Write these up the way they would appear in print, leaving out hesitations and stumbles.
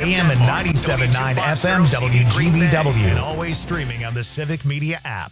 AM and 97.9 FM WGBW. And always streaming on the Civic Media app.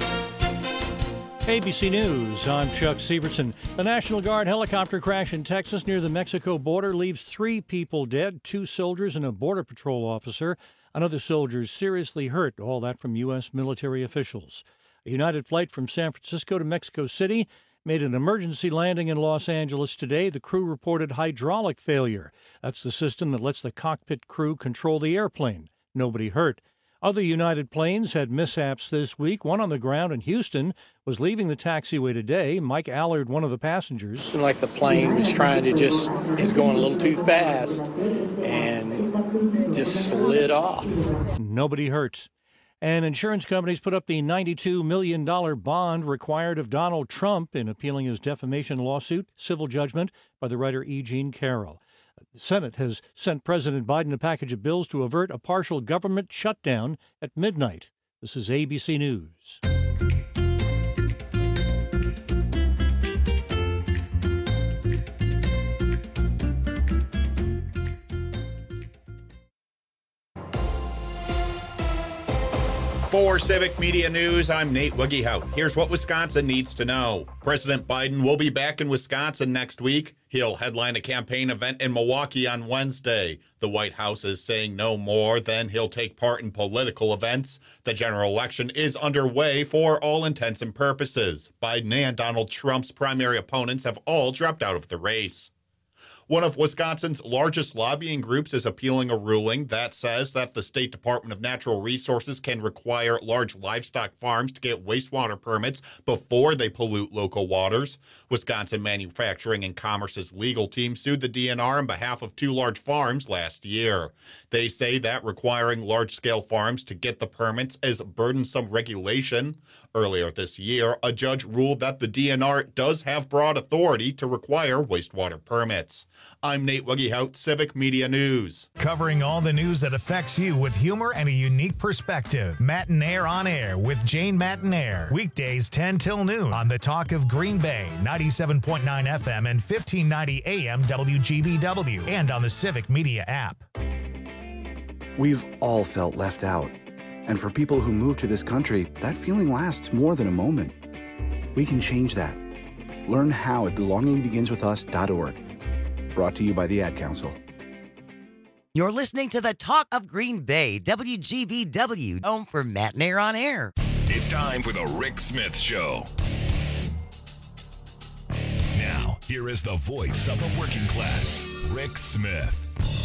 ABC News, I'm Chuck Severson. The National Guard helicopter crash in Texas near the Mexico border leaves 3 people dead, 2 soldiers and a Border Patrol officer. Another soldier seriously hurt, all that from U.S. military officials. A United flight from San Francisco to Mexico City made an emergency landing in Los Angeles today. The crew reported hydraulic failure. That's the system that lets the cockpit crew control the airplane. Nobody hurt. Other United planes had mishaps this week. One on the ground in Houston was leaving the taxiway today. Mike Allard, one of the passengers. Seemed like the plane was is going a little too fast and just slid off. Nobody hurt. And insurance companies put up the $92 million bond required of Donald Trump in appealing his defamation lawsuit, civil judgment by the writer E. Jean Carroll. The Senate has sent President Biden a package of bills to avert a partial government shutdown at midnight. This is ABC News. For Civic Media News, I'm Nate Wiggyhout. Here's what Wisconsin needs to know. President Biden will be back in Wisconsin next week. He'll headline a campaign event in Milwaukee on Wednesday. The White House is saying no more than he'll take part in political events. The general election is underway for all intents and purposes. Biden and Donald Trump's primary opponents have all dropped out of the race. One of Wisconsin's largest lobbying groups is appealing a ruling that says that the State Department of Natural Resources can require large livestock farms to get wastewater permits before they pollute local waters. Wisconsin Manufacturing and Commerce's legal team sued the DNR on behalf of 2 large farms last year. They say that requiring large-scale farms to get the permits is burdensome regulation. Earlier this year, a judge ruled that the DNR does have broad authority to require wastewater permits. I'm Nate Wiggyhout, Civic Media News. Covering all the news that affects you with humor and a unique perspective. Matinaire on Air with Jane Matinaire. Weekdays 10 till noon on the Talk of Green Bay, 97.9 FM and 1590 AM WGBW, and on the Civic Media app. We've all felt left out. And for people who move to this country, that feeling lasts more than a moment. We can change that. Learn how at belongingbeginswithus.org. Brought to you by the Ad Council. You're listening to the Talk of Green Bay, WGBW, home for Matinaire on Air. It's time for the Rick Smith Show. Now, here is the voice of the working class, Rick Smith.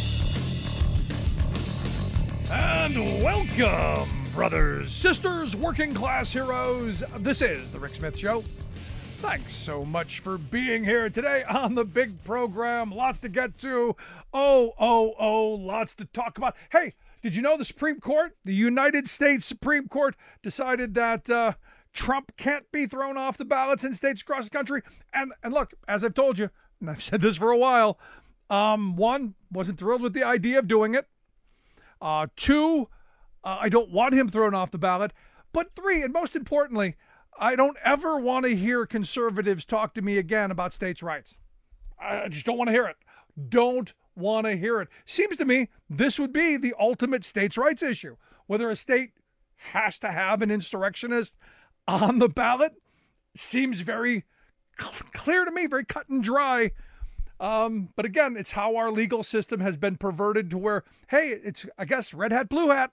And welcome, brothers, sisters, working class heroes. This is the Rick Smith Show. Thanks so much for being here today on the big program. Lots to get to. Lots to talk about. Hey, did you know the Supreme Court, the United States Supreme Court, decided that Trump can't be thrown off the ballots in states across the country? And look, as I've told you, and I've said this for a while, 1, wasn't thrilled with the idea of doing it. 2, I don't want him thrown off the ballot. But 3, and most importantly, I don't ever want to hear conservatives talk to me again about states' rights. I just don't want to hear it. Don't want to hear it. Seems to me this would be the ultimate states' rights issue. Whether a state has to have an insurrectionist on the ballot seems very clear to me, very cut and dry. But again, it's how our legal system has been perverted to where, hey, it's, I guess, red hat, blue hat.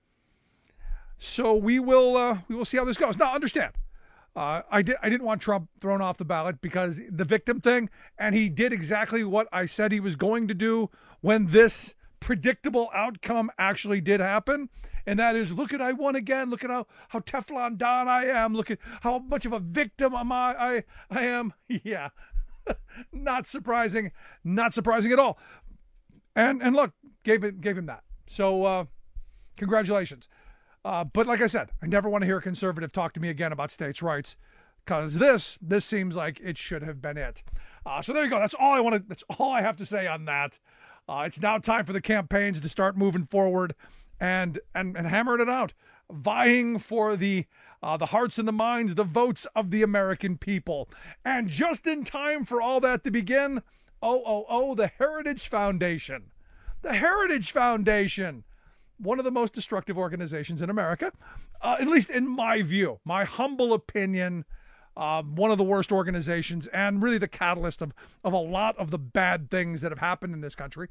So we will see how this goes. Now, understand, I didn't want Trump thrown off the ballot because the victim thing, and he did exactly what I said he was going to do when this predictable outcome actually did happen. And that is, look at, I won again. Look at how Teflon Don I am. Look at how much of a victim I am. Yeah. Not surprising at all. And look, gave him that. So congratulations. But like I said, I never want to hear a conservative talk to me again about states' rights, because this seems like it should have been it. So there you go. That's all I have to say on that. It's now time for the campaigns to start moving forward and hammering it out, vying for the hearts and the minds, the votes of the American people. And just in time for all that to begin, the Heritage Foundation. The Heritage Foundation, one of the most destructive organizations in America, at least in my view, my humble opinion, one of the worst organizations and really the catalyst of a lot of the bad things that have happened in this country.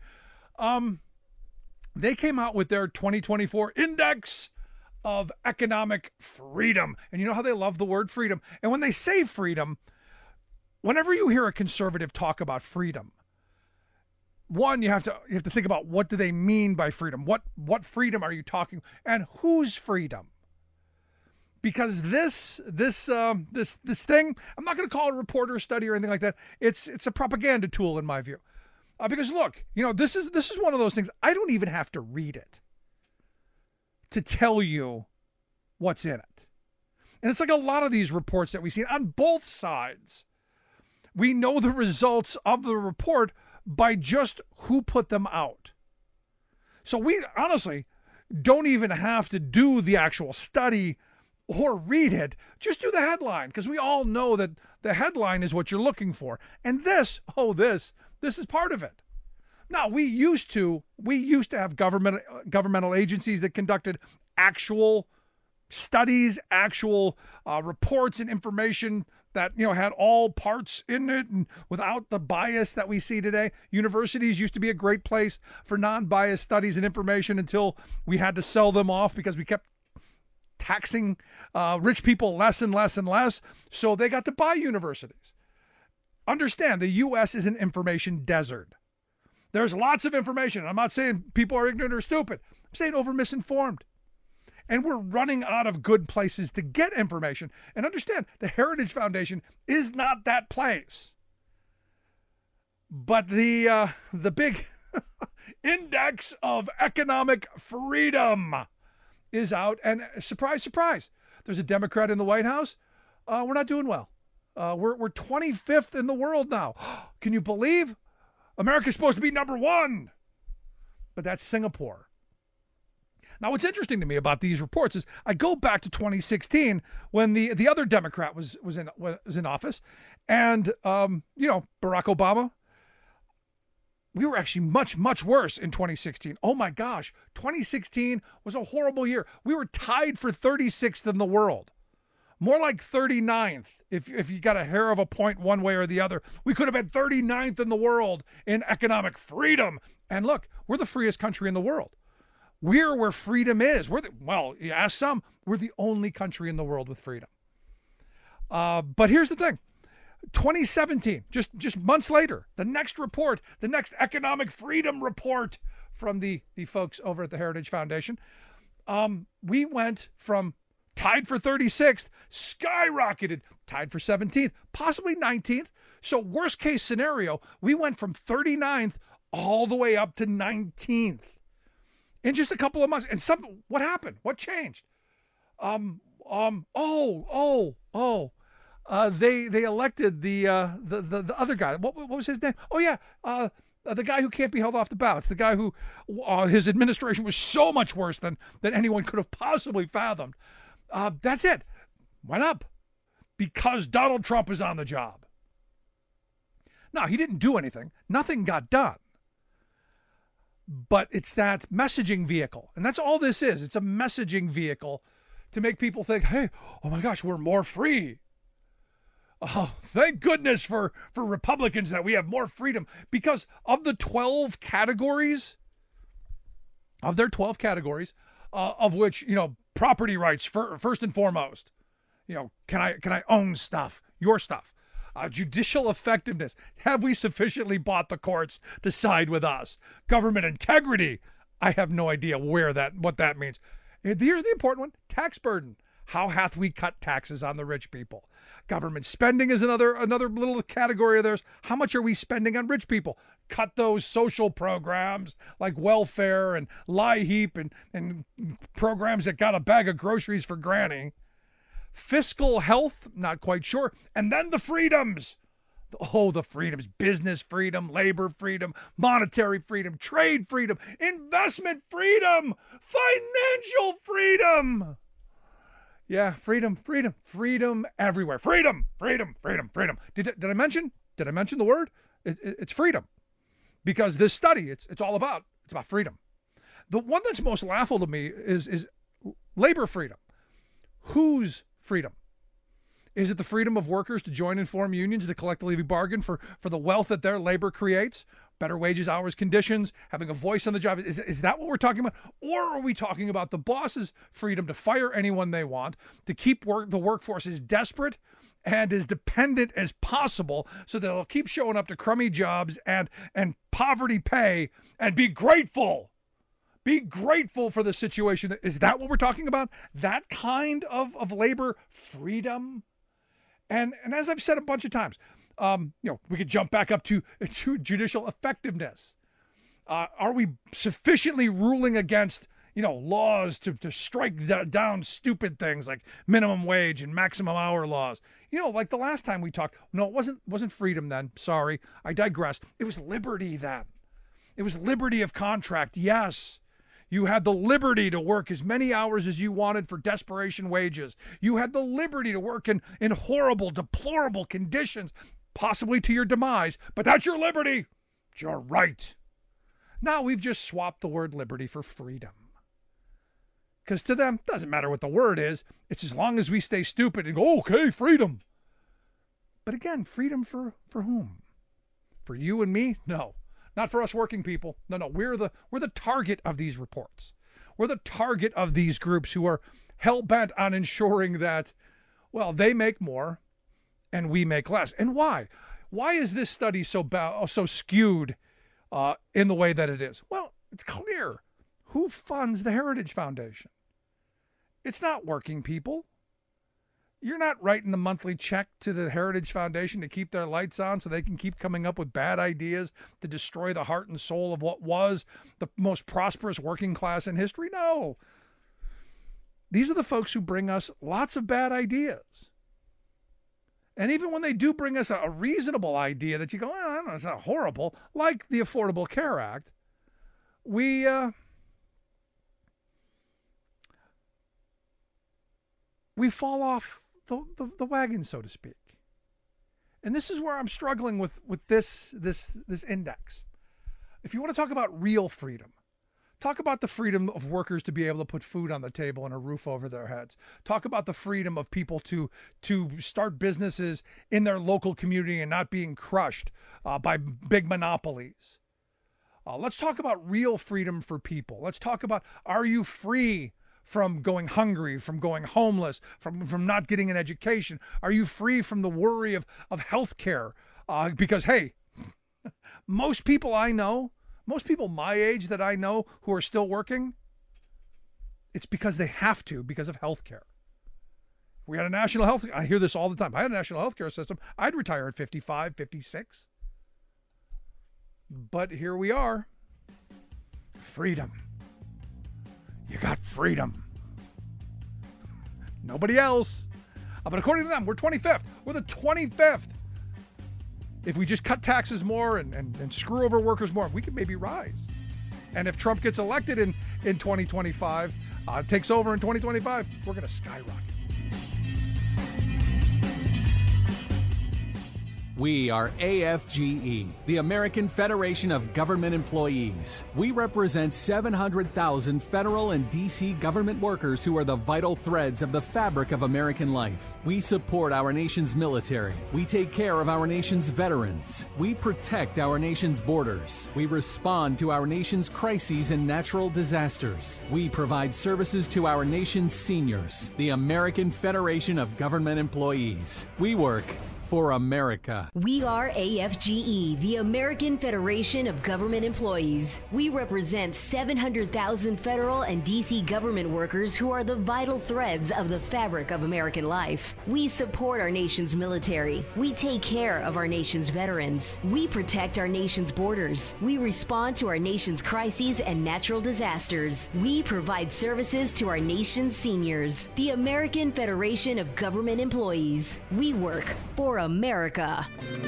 They came out with their 2024 Index of Economic Freedom. And you know how they love the word freedom. And when they say freedom, whenever you hear a conservative talk about freedom, one, you have to think about, what do they mean by freedom? What freedom are you talking, and whose freedom? Because this thing, I'm not going to call it a reporter study or anything like that. It's a propaganda tool in my view. Because look, this is one of those things. I don't even have to read it to tell you what's in it. And it's like a lot of these reports that we see on both sides. We know the results of the report by just who put them out. So we honestly don't even have to do the actual study or read it. Just do the headline, because we all know that the headline is what you're looking for. And this is part of it. Now, we used to have governmental agencies that conducted actual studies, actual reports and information that had all parts in it and without the bias that we see today. Universities used to be a great place for non-biased studies and information until we had to sell them off because we kept taxing rich people less and less and less. So they got to buy universities. Understand, the U.S. is an information desert. There's lots of information. I'm not saying people are ignorant or stupid. I'm saying over misinformed. And we're running out of good places to get information. And understand, the Heritage Foundation is not that place. But the big Index of Economic Freedom is out. And surprise, surprise, there's a Democrat in the White House. We're not doing well. We're 25th in the world now. Can you believe? America's supposed to be number one. But that's Singapore. Now, what's interesting to me about these reports is I go back to 2016 when the other Democrat was in office, and Barack Obama. We were actually much, much worse in 2016. Oh my gosh, 2016 was a horrible year. We were tied for 36th in the world. More like 39th if you got a hair of a point one way or the other. We could have been 39th in the world in economic freedom. And look, we're the freest country in the world. We're where freedom is. You ask some, we're the only country in the world with freedom. But here's the thing. 2017, just months later, the next report, the next economic freedom report from the folks over at the Heritage Foundation, we went from tied for 36th, skyrocketed, tied for 17th, possibly 19th. So worst case scenario, we went from 39th all the way up to 19th in just a couple of months. And what happened? What changed? They elected the other guy. What was his name? Oh yeah, the guy who can't be held off the ballots. The guy who his administration was so much worse than anyone could have possibly fathomed. That's it. Went up because Donald Trump is on the job. Now, he didn't do anything. Nothing got done. But it's that messaging vehicle. And that's all this is. It's a messaging vehicle to make people think, hey, oh my gosh, we're more free. Oh, thank goodness for Republicans that we have more freedom. Because of the 12 categories, of which, property rights first and foremost. Can I own stuff, your stuff? Judicial effectiveness. Have we sufficiently bought the courts to side with us? Government integrity. I have no idea what that means. Here's the important one. Tax burden. How hath we cut taxes on the rich people? Government spending is another little category of theirs. How much are we spending on rich people? Cut those social programs like welfare and LIHEAP and programs that got a bag of groceries for granny. Fiscal health, not quite sure. And then the freedoms. Oh, the freedoms. Business freedom, labor freedom, monetary freedom, trade freedom, investment freedom, financial freedom. Yeah, freedom everywhere. Freedom. Did I mention the word? It's freedom. Because this study, it's all about It's about freedom. The one that's most laughable to me is labor freedom. Whose freedom? Is it the freedom of workers to join and form unions to collectively bargain for the wealth that their labor creates? Better wages, hours, conditions, having a voice on the job. Is that what we're talking about? Or are we talking about the boss's freedom to fire anyone they want, to keep the workforce as desperate and as dependent as possible so that they'll keep showing up to crummy jobs and poverty pay and be grateful? Be grateful for the situation. Is that what we're talking about? That kind of labor freedom? And as I've said a bunch of times, we could jump back up to judicial effectiveness. Are we sufficiently ruling against, laws to strike down stupid things like minimum wage and maximum hour laws? Like the last time we talked, no, it wasn't freedom then. Sorry, I digress. It was liberty then. It was liberty of contract. Yes. You had the liberty to work as many hours as you wanted for desperation wages. You had the liberty to work in horrible, deplorable conditions, possibly to your demise, but that's your liberty. It's your right. Now we've just swapped the word liberty for freedom. Because to them, it doesn't matter what the word is. It's as long as we stay stupid and go, okay, freedom. But again, freedom for whom? For you and me? No. Not for us working people. No, we're the target of these reports. We're the target of these groups who are hell-bent on ensuring that, they make more and we make less. And why? Why is this study so skewed in the way that it is? Well, it's clear. Who funds the Heritage Foundation? It's not working people. You're not writing the monthly check to the Heritage Foundation to keep their lights on so they can keep coming up with bad ideas to destroy the heart and soul of what was the most prosperous working class in history. No. These are the folks who bring us lots of bad ideas. And even when they do bring us a reasonable idea that you go, I don't know, it's not horrible, like the Affordable Care Act, we fall off the wagon, so to speak. And this is where I'm struggling with this index. If you want to talk about real freedom, talk about the freedom of workers to be able to put food on the table and a roof over their heads. Talk about the freedom of people to start businesses in their local community and not being crushed by big monopolies. Let's talk about real freedom for people. Let's talk about, are you free from going hungry, from going homeless, from not getting an education? Are you free from the worry of health care? Because, hey, most people my age that I know who are still working, it's because they have to, because of health care. We had a national health, I hear this all the time. If I had a national health care system, I'd retire at 55, 56. But here we are. Freedom. You got freedom. Nobody else. But according to them, we're 25th. We're the 25th. If we just cut taxes more and screw over workers more, we could maybe rise. And if Trump gets elected in 2025, takes over in 2025, we're going to skyrocket. We are AFGE, the American Federation of Government Employees. We represent 700,000 federal and D.C. government workers who are the vital threads of the fabric of American life. We support our nation's military. We take care of our nation's veterans. We protect our nation's borders. We respond to our nation's crises and natural disasters. We provide services to our nation's seniors. The American Federation of Government Employees. We work for America. We are AFGE, the American Federation of Government Employees. We represent 700,000 federal and D.C. government workers who are the vital threads of the fabric of American life. We support our nation's military. We take care of our nation's veterans. We protect our nation's borders. We respond to our nation's crises and natural disasters. We provide services to our nation's seniors. The American Federation of Government Employees. We work for America.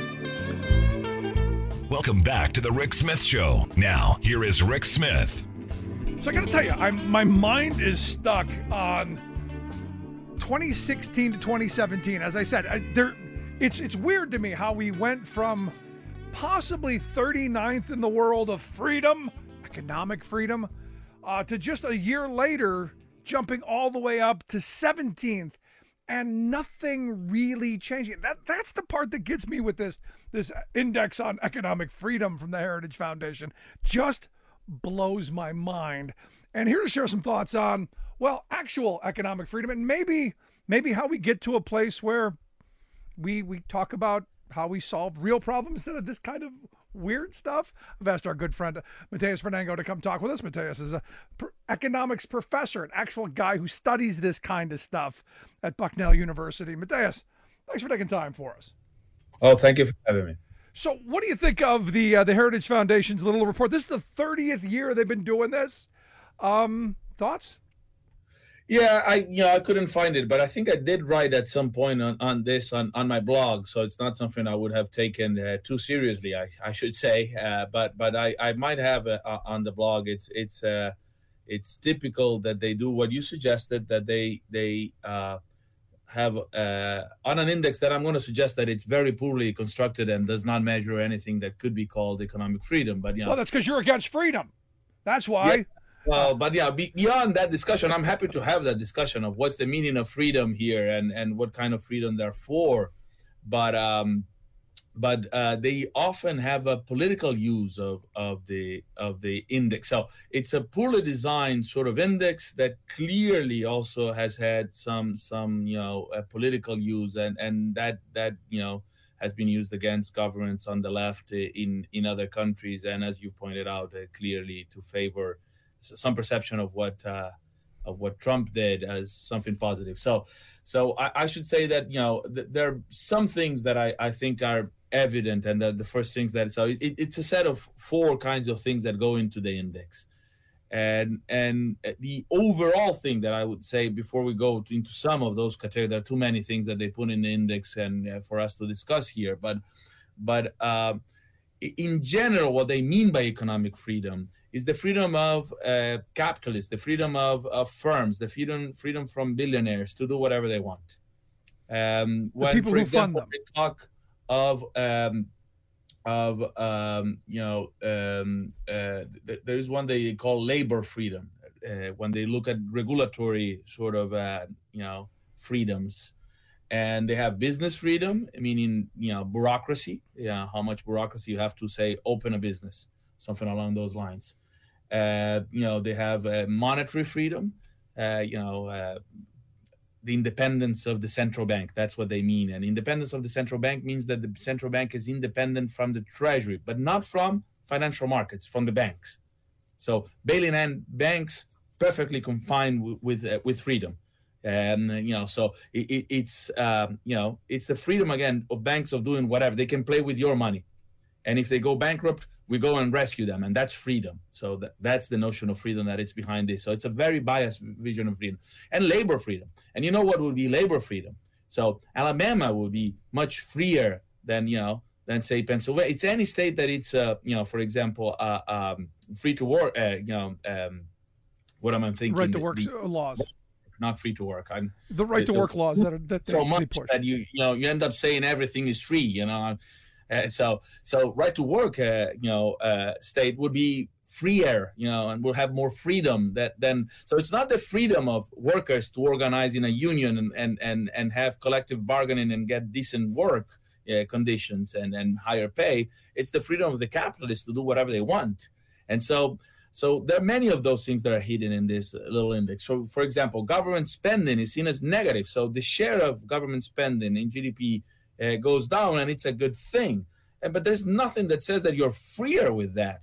Welcome back to the Rick Smith Show. Now, here is Rick Smith. So I got to tell you, my mind is stuck on 2016 to 2017. As I said, it's weird to me how we went from possibly 39th in the world of freedom, economic freedom, to just a year later jumping all the way up to 17th and nothing really changing. That's the part that gets me with this index on economic freedom from the Heritage Foundation. Just blows my mind. And here to share some thoughts on, well, actual economic freedom and maybe how we get to a place where we talk about how we solve real problems instead of this kind of weird stuff. I've asked our good friend Mateus Fernango to come talk with us. Mateus is a economics professor, an actual guy who studies this kind of stuff at Bucknell University. Mateus, thanks for taking time for us. Oh, thank you for having me. So what do you think of the Heritage Foundation's little report? This is the 30th year they've been doing this. Thoughts? Yeah, I couldn't find it, but I think I did write at some point on this on my blog, so it's not something I would have taken too seriously, I should say. But I might have on the blog. It's typical that they do what you suggested, that they have on an index that I'm going to suggest that it's very poorly constructed and does not measure anything that could be called economic freedom. But well, that's because you're against freedom. That's why. Yeah. Well, but yeah, beyond that discussion, I'm happy to have that discussion of what's the meaning of freedom here and what kind of freedom they're for. But they often have a political use of the index. So it's a poorly designed sort of index that clearly also has had some political use and that has been used against governments on the left in other countries, and as you pointed out, clearly to favor some perception of what Trump did as something positive. So I should say that there are some things that I think are evident, and the first things it's a set of 4 kinds of things that go into the index, and the overall thing that I would say before we go into some of those categories, there are too many things that they put in the index and for us to discuss here, but in general, what they mean by economic freedom is the freedom of capitalists, the freedom of firms, the freedom from billionaires to do whatever they want. When, people for who example, fund them. they talk there's one they call labor freedom. When they look at regulatory sort of freedoms, and they have business freedom, meaning bureaucracy, how much bureaucracy you have to say open a business, something along those lines. They have monetary freedom, the independence of the central bank. That's what they mean. And independence of the central bank means that the central bank is independent from the treasury, but not from financial markets, from the banks. So bailing in banks perfectly confined with freedom. So it's the freedom again of banks of doing whatever. They can play with your money, and if they go bankrupt, we go and rescue them, and that's freedom. So that's the notion of freedom that it's behind this. So it's a very biased vision of freedom. And labor freedom. And you know what would be labor freedom? So Alabama would be much freer than say Pennsylvania. It's any state that it's for example free to work. What am I thinking? Right to work laws. Not free to work. The right to work laws that so much that you end up saying everything is free. So right to work state would be freer, and will have more freedom than. So it's not the freedom of workers to organize in a union and have collective bargaining and get decent work conditions and higher pay. It's the freedom of the capitalists to do whatever they want, and so there are many of those things that are hidden in this little index. So, for example, government spending is seen as negative. So the share of government spending in GDP goes down, and it's a good thing. But there's nothing that says that you're freer with that.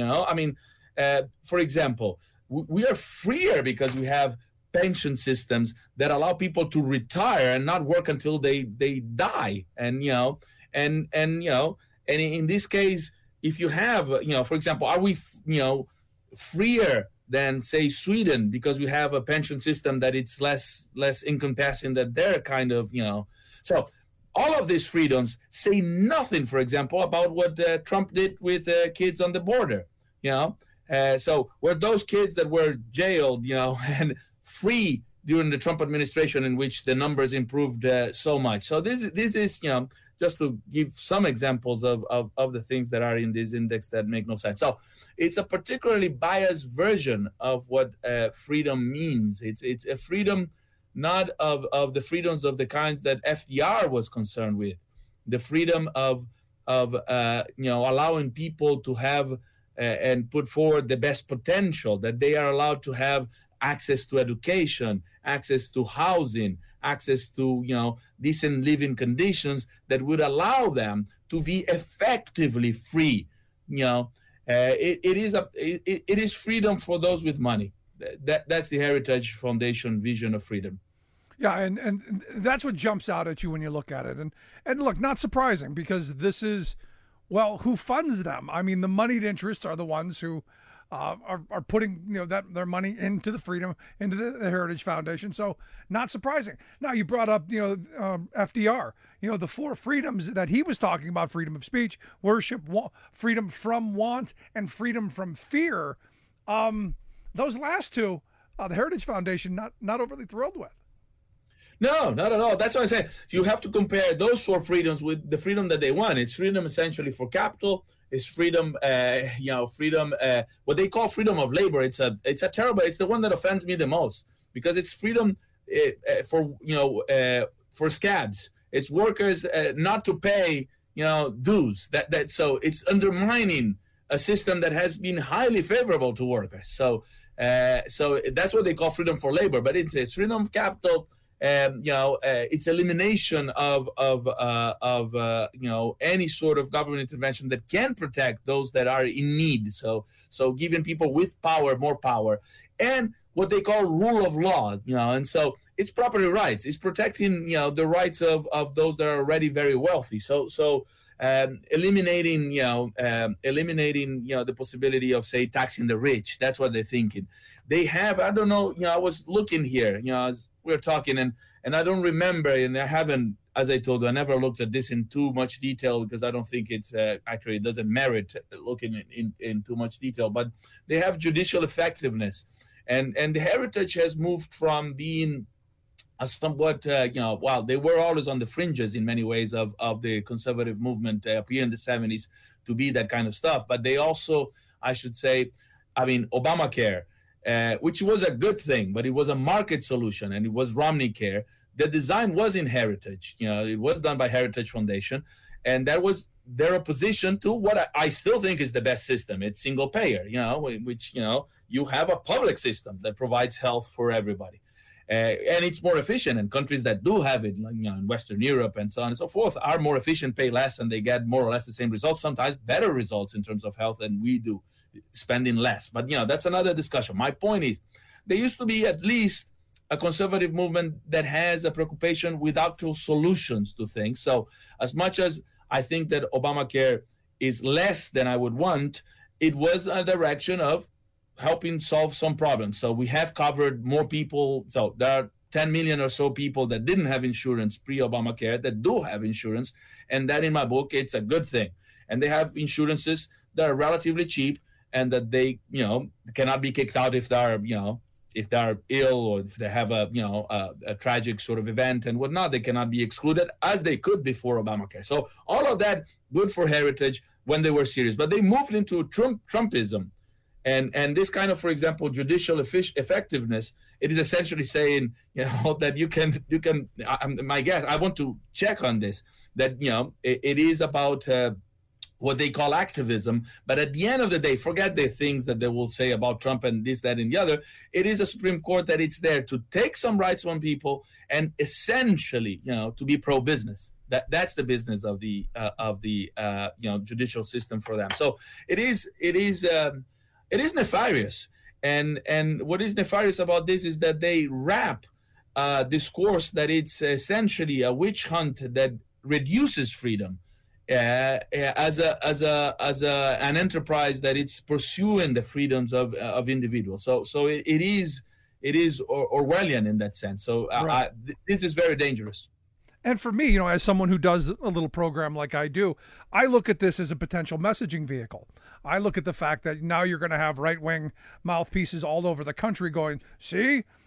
For example, we are freer because we have pension systems that allow people to retire and not work until they die. And in this case, if you have, for example, are we, freer than say Sweden because we have a pension system that it's less encompassing, that they're kind of, so all of these freedoms say nothing, for example, about what Trump did with kids on the border, so were those kids that were jailed, and free during the Trump administration, in which the numbers improved so much. So this is, just to give some examples of the things that are in this index that make no sense. So it's a particularly biased version of what freedom means. It's a freedom not of the freedoms of the kinds that FDR was concerned with, the freedom of allowing people to have and put forward the best potential, that they are allowed to have access to education, access to housing, access to decent living conditions that would allow them to be effectively free. It is freedom for those with money. That's the Heritage Foundation vision of freedom. Yeah, and that's what jumps out at you when you look at it. And look, not surprising, because this is, well, who funds them? I mean, the moneyed interests are the ones who are putting their money into the Heritage Foundation. So not surprising. Now, you brought up FDR. The four freedoms that he was talking about: freedom of speech, worship, freedom from want, and freedom from fear. Those last two, the Heritage Foundation not overly thrilled with. No, not at all. That's why I say you have to compare those four freedoms with the freedom that they want. It's freedom essentially for capital. It's freedom, freedom. What they call freedom of labor. It's a terrible. It's the one that offends me the most, because it's freedom for scabs. It's workers not to pay dues. So it's undermining a system that has been highly favorable to workers. So that's what they call freedom for labor. But it's freedom of capital. It's elimination of any sort of government intervention that can protect those that are in need. So giving people with power more power, and what they call rule of law. And so it's property rights. It's protecting the rights of those that are already very wealthy. So eliminating the possibility of, say, taxing the rich. That's what they're thinking. They have, I don't know, I was looking here, as we were talking, and I don't remember, and I haven't, as I told you, I never looked at this in too much detail, because I don't think it's actually, it doesn't merit looking in too much detail. But they have judicial effectiveness, and the Heritage has moved from being a somewhat, while they were always on the fringes in many ways of the conservative movement up here in the 70s, to be that kind of stuff. But they also, I should say, Obamacare, which was a good thing, but it was a market solution, and it was Romney Care. The design was in Heritage. It was done by Heritage Foundation, and that was their opposition to what I still think is the best system. It's single payer, which, you have a public system that provides health for everybody. And it's more efficient, and countries that do have it, like in Western Europe and so on and so forth, are more efficient, pay less, and they get more or less the same results, sometimes better results in terms of health than we do, spending less. But that's another discussion. My point is, there used to be at least a conservative movement that has a preoccupation with actual solutions to things. So as much as I think that Obamacare is less than I would want, it was a direction of helping solve some problems. So we have covered more people. So there are 10 million or so people that didn't have insurance pre-Obamacare that do have insurance. And that, in my book, it's a good thing. And they have insurances that are relatively cheap, and that they, cannot be kicked out if they're, if they're ill, or if they have a tragic sort of event and whatnot. They cannot be excluded, as they could before Obamacare. So all of that, good for Heritage when they were serious. But they moved into Trumpism. And this kind of, for example, judicial effectiveness, it is essentially saying, that you can. My guess, I want to check on this, that it is about what they call activism. But at the end of the day, forget the things that they will say about Trump and this, that, and the other. It is a Supreme Court that it's there to take some rights from people and essentially, to be pro-business. That's the business of the judicial system for them. So it is nefarious, and what is nefarious about this is that they wrap discourse that it's essentially a witch hunt that reduces freedom as an enterprise that it's pursuing the freedoms of individuals. So it is Orwellian in that sense. So right. This is very dangerous. And for me, as someone who does a little program like I do, I look at this as a potential messaging vehicle. I look at the fact that now you're going to have right-wing mouthpieces all over the country going, see,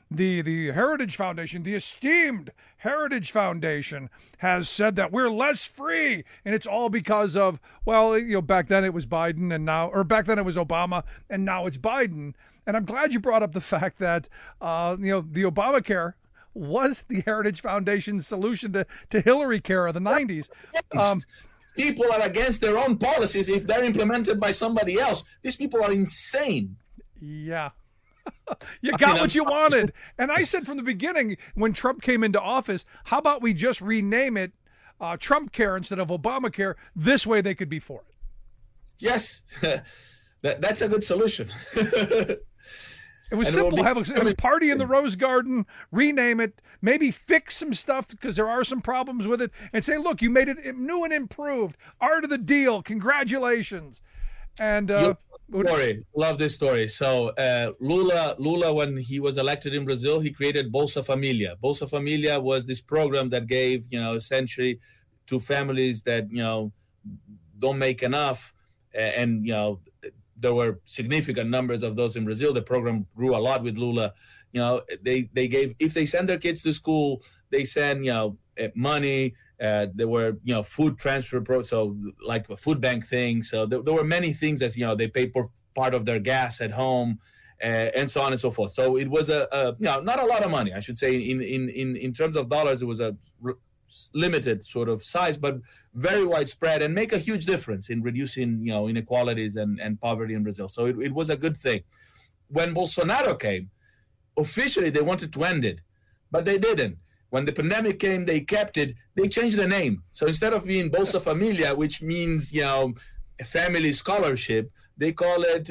the Heritage Foundation, the esteemed Heritage Foundation, has said that we're less free, and it's all because of, well, back then it was Biden and now, or back then it was Obama and now it's Biden. And I'm glad you brought up the fact that, the Obamacare was the Heritage Foundation's solution to Hillary Care of the 90s. People are against their own policies if they're implemented by somebody else. These people are insane. Yeah. You got what you wanted. And I said from the beginning, when Trump came into office, how about we just rename it Trump Care instead of Obamacare? This way they could be for it. Yes. That's a good solution. It was simple. Have a party in the Rose Garden, rename it, maybe fix some stuff because there are some problems with it, and say, look, you made it new and improved. Art of the deal. Congratulations. And love this story. So Lula, when he was elected in Brazil, he created Bolsa Familia. Bolsa Familia was this program that gave, essentially to families that, don't make enough, and there were significant numbers of those in Brazil. The program grew a lot with Lula. They gave, if they send their kids to school, they send, money. There were, food transfer, so like a food bank thing. So there were many things as, they paid for part of their gas at home, and so on and so forth. So it was not a lot of money, I should say. In terms of dollars, it was a limited sort of size, but very widespread, and make a huge difference in reducing, inequalities and poverty in Brazil. So it was a good thing. When Bolsonaro came, officially they wanted to end it, but they didn't. When the pandemic came, they kept it. They changed the name. So instead of being Bolsa Familia, which means, family scholarship, they call it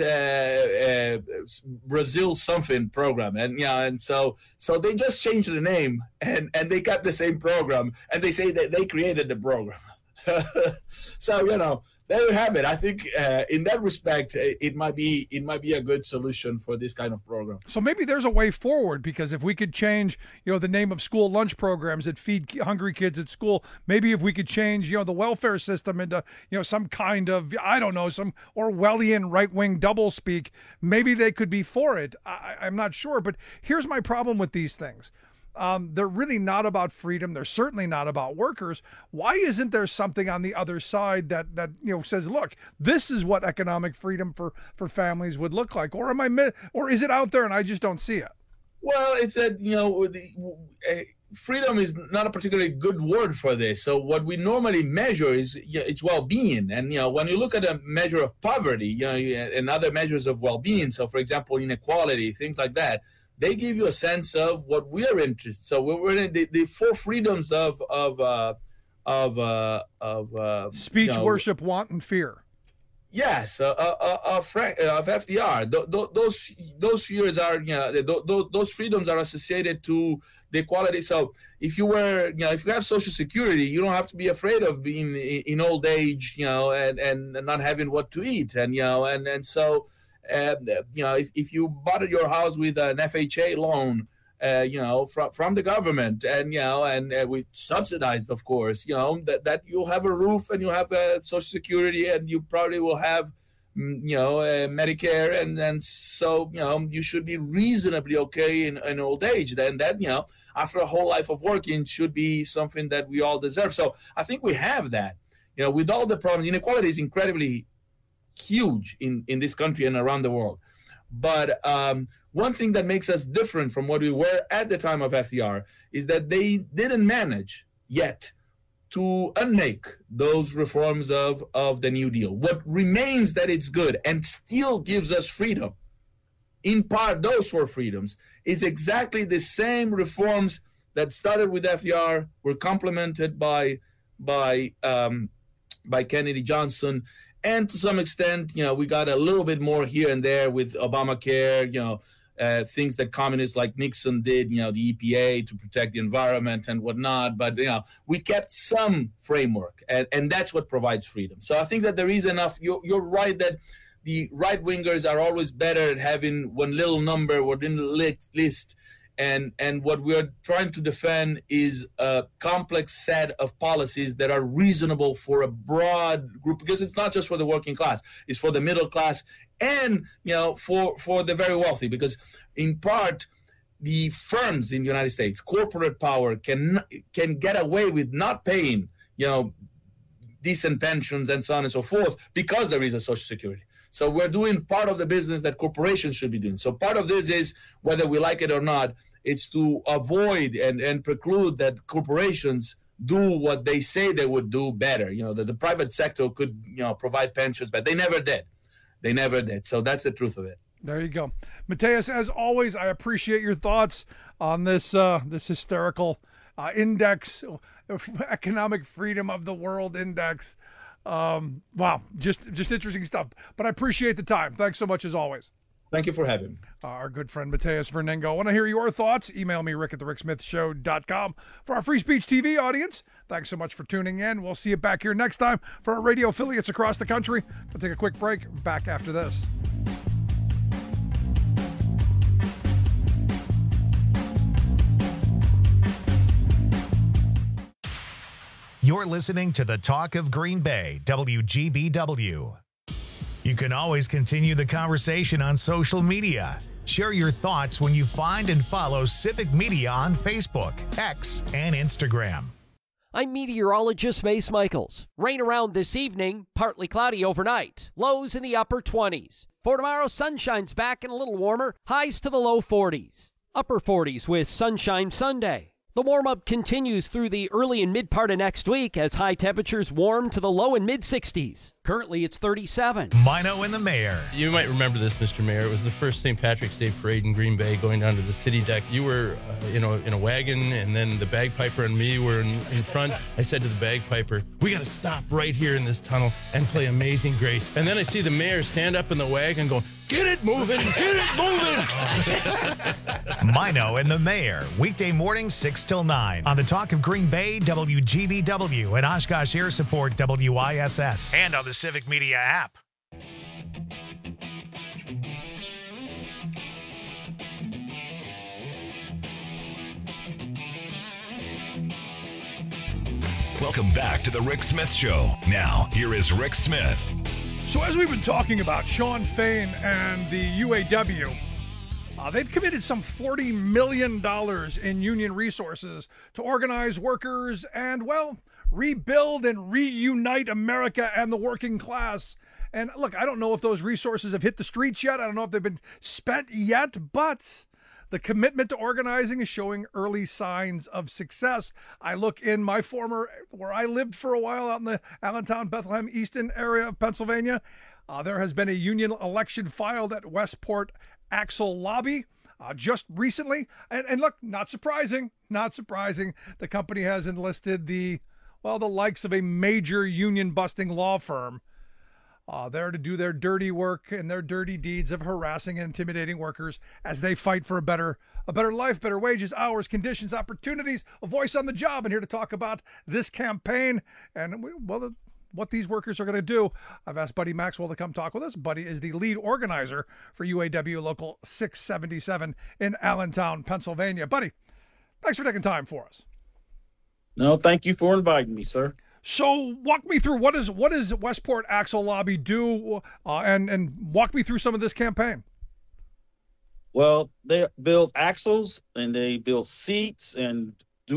Brazil something program. And so they just changed the name and they kept the same program, and they say that they created the program. So, there you have it. I think in that respect, it might be a good solution for this kind of program. So maybe there's a way forward, because if we could change, the name of school lunch programs that feed hungry kids at school, maybe if we could change, the welfare system into, some kind of, I don't know, some Orwellian right-wing doublespeak, maybe they could be for it. I'm not sure, but here's my problem with these things. They're really not about freedom. They're certainly not about workers. Why isn't there something on the other side that says, look, this is what economic freedom for families would look like? Or or is it out there and I just don't see it? Well, it's that, freedom is not a particularly good word for this. So what we normally measure is it's well-being. And, when you look at a measure of poverty, and other measures of well-being, so for example, inequality, things like that, they give you a sense of what we are interested. So we're in the four freedoms of speech, worship, want, and fear. Yes, of FDR. Those fears are, those freedoms are associated to the equality. So if you have Social Security, you don't have to be afraid of being in old age, and not having what to eat, and so. If you bought your house with an FHA loan, from the government, and we subsidized, of course, that you'll have a roof and you'll have Social Security, and you probably will have, Medicare, and so, you should be reasonably okay in old age. Then that, after a whole life of working, should be something that we all deserve. So I think we have that, with all the problems. Inequality is incredibly huge in this country and around the world. But one thing that makes us different from what we were at the time of FDR is that they didn't manage yet to unmake those reforms of the New Deal. What remains that it's good and still gives us freedom, in part those four freedoms, is exactly the same reforms that started with FDR, were complemented by Kennedy Johnson. And to some extent, we got a little bit more here and there with Obamacare, things that communists like Nixon did, the EPA to protect the environment and whatnot. But, we kept some framework, and that's what provides freedom. So I think that there is enough. You're right that the right-wingers are always better at having one little number within the list. And what we're trying to defend is a complex set of policies that are reasonable for a broad group, because it's not just for the working class, it's for the middle class and, for the very wealthy, because in part, the firms in the United States, corporate power, can get away with not paying, decent pensions and so on and so forth because there is a Social Security. So we're doing part of the business that corporations should be doing. So part of this is, whether we like it or not, it's to avoid and preclude that corporations do what they say they would do better. That the private sector could, provide pensions, but they never did. They never did. So that's the truth of it. There you go. Mateus, as always, I appreciate your thoughts on this hysterical index, economic freedom of the world index. Wow, just interesting stuff. But I appreciate the time. Thanks so much, as always. Thank you for having me. Our good friend Mateus Vernengo. I want to hear your thoughts. Email me, rick@thericksmithshow.com. For our Free Speech TV audience, thanks so much for tuning in. We'll see you back here next time for our radio affiliates across the country. We'll take a quick break. Back after this. You're listening to the Talk of Green Bay, WGBW. You can always continue the conversation on social media. Share your thoughts when you find and follow Civic Media on Facebook, X, and Instagram. I'm meteorologist Mace Michaels. Rain around this evening, partly cloudy overnight. Lows in the upper 20s. For tomorrow, sunshine's back and a little warmer. Highs to the low 40s. Upper 40s with sunshine Sunday. The warm-up continues through the early and mid part of next week as high temperatures warm to the low and mid-60s. Currently, it's 37. Mino and the Mayor. You might remember this, Mr. Mayor. It was the first St. Patrick's Day parade in Green Bay going down to the city deck. You were, in a wagon, and then the bagpiper and me were in front. I said to the bagpiper, we got to stop right here in this tunnel and play Amazing Grace. And then I see the mayor stand up in the wagon going, get it moving, get it moving. Mino and the Mayor, weekday mornings 6 till 9 on the Talk of Green Bay, WGBW, and Oshkosh Air Support, WISS, and on the Civic Media app. Welcome back to the Rick Smith Show. Now, here is Rick Smith. So as we've been talking about Shawn Fain and the UAW, they've committed some $40 million in union resources to organize workers and, rebuild and reunite America and the working class. And look, I don't know if those resources have hit the streets yet. I don't know if they've been spent yet, but the commitment to organizing is showing early signs of success. I look in my where I lived for a while out in the Allentown, Bethlehem, Easton area of Pennsylvania. There has been a union election filed at Westport Axle Lobby just recently. And look, not surprising. The company has enlisted the likes of a major union-busting law firm there to do their dirty work and their dirty deeds of harassing and intimidating workers as they fight for a better life, better wages, hours, conditions, opportunities, a voice on the job. And here to talk about this campaign and what these workers are going to do, I've asked Buddy Maxwell to come talk with us. Buddy is the lead organizer for UAW Local 677 in Allentown, Pennsylvania. Buddy, thanks for taking time for us. No, thank you for inviting me, sir. So walk me through what does Westport Axle Lobby do, and walk me through some of this campaign. Well, they build axles and they build seats and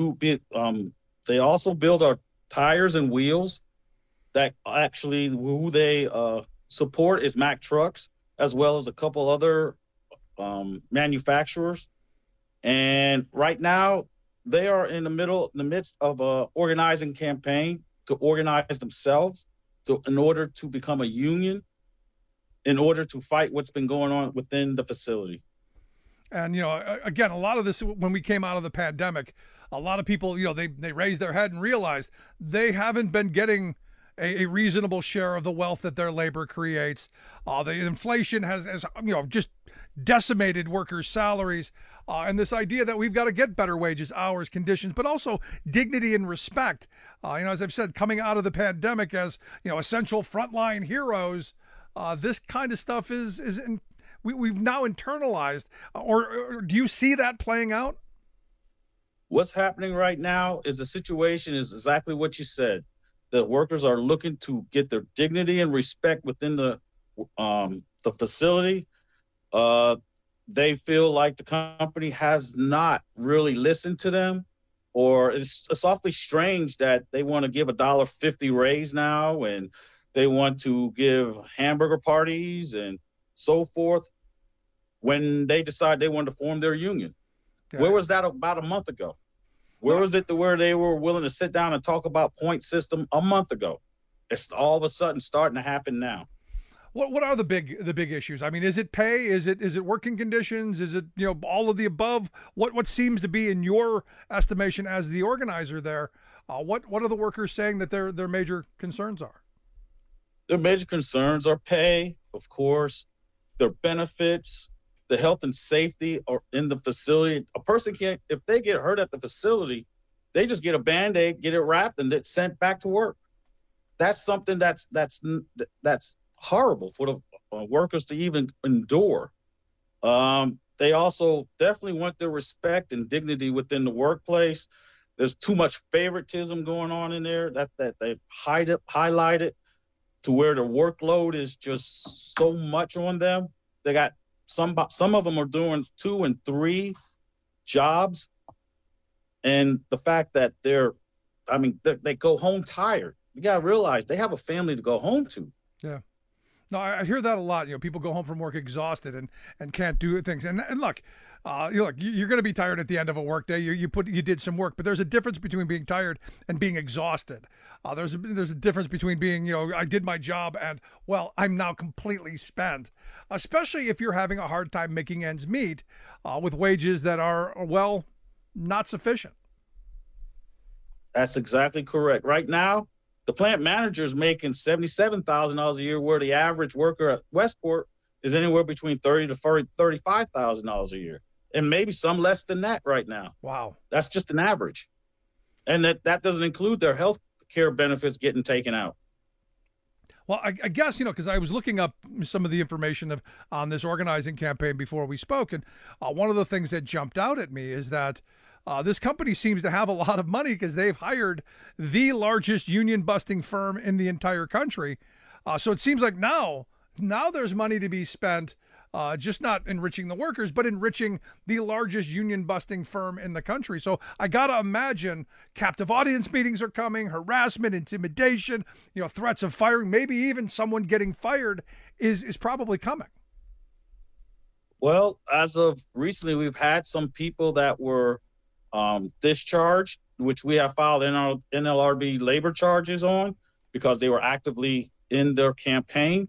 they also build our tires and wheels. That actually who they support is Mack Trucks, as well as a couple other manufacturers. And right now they are in the midst of a organizing campaign to organize themselves in order to become a union, in order to fight what's been going on within the facility. And, again, a lot of this, when we came out of the pandemic, a lot of people, they raised their head and realized they haven't been getting a reasonable share of the wealth that their labor creates. The inflation has just decimated workers' salaries. And this idea that we've got to get better wages, hours, conditions, but also dignity and respect. As I've said, coming out of the pandemic as, essential frontline heroes, this kind of stuff we've now internalized. Or do you see that playing out? What's happening right now is the situation is exactly what you said. The workers are looking to get their dignity and respect within the facility. they feel like the company has not really listened to them, or it's awfully strange that they want to give $1.50 raise now, and they want to give hamburger parties and so forth when they decide they wanted to form their union. Yeah. Where was that about a month ago? Where was it to where they were willing to sit down and talk about point system a month ago? It's all of a sudden starting to happen now. What are the big issues? I mean, is it pay? Is it working conditions? Is it, you know, all of the above? What seems to be, in your estimation as the organizer there, what are the workers saying that their major concerns are? Their major concerns are pay, of course, their benefits, the health and safety or in the facility. A person can't, if they get hurt at the facility, they just get a Band-Aid, get it wrapped, and it's sent back to work. That's something that's horrible for the workers to even endure. They also definitely want their respect and dignity within the workplace. There's too much favoritism going on in there that they've highlighted to where the workload is just so much on them. They got some of them are doing 2 and 3 jobs, and the fact that they go home tired. You gotta realize they have a family to go home to. Yeah. No, I hear that a lot. You know, people go home from work exhausted and can't do things. And look, you're going to be tired at the end of a workday. You did some work, but there's a difference between being tired and being exhausted. There's a difference between being, you know, I did my job and, well, I'm now completely spent. Especially if you're having a hard time making ends meet with wages that are, well, not sufficient. That's exactly correct. Right now, the plant manager is making $77,000 a year, where the average worker at Westport is anywhere between $30,000 to $35,000 a year, and maybe some less than that right now. Wow, that's just an average, and that doesn't include their health care benefits getting taken out. Well, I guess, you know, because I was looking up some of the information on this organizing campaign before we spoke, and one of the things that jumped out at me is that this company seems to have a lot of money because they've hired the largest union busting firm in the entire country. So it seems like now there's money to be spent, just not enriching the workers, but enriching the largest union busting firm in the country. So I got to imagine captive audience meetings are coming, harassment, intimidation, you know, threats of firing, maybe even someone getting fired is probably coming. Well, as of recently, we've had some people that were discharged, which we have filed NLRB labor charges on because they were actively in their campaign.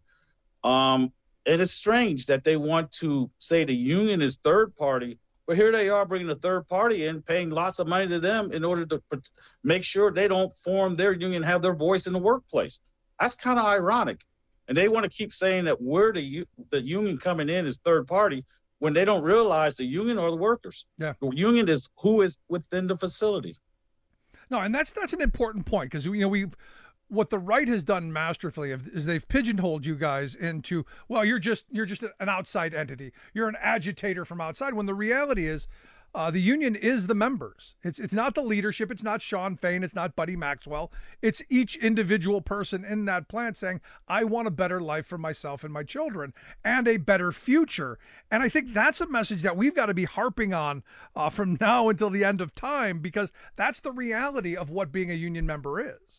It is strange that they want to say the union is third party, but here they are bringing a third party in, paying lots of money to them in order to make sure they don't form their union, have their voice in the workplace. That's kind of ironic. And they want to keep saying that we're the union coming in is third party, when they don't realize the union or the workers. Yeah. The union is who is within the facility. No, and that's an important point, because, you know, what the right has done masterfully is they've pigeonholed you guys into, well, you're just an outside entity. You're an agitator from outside, when the reality is the union is the members. It's not the leadership. It's not Sean Fain. It's not Buddy Maxwell. It's each individual person in that plant saying, I want a better life for myself and my children and a better future. And I think that's a message that we've got to be harping on from now until the end of time, because that's the reality of what being a union member is.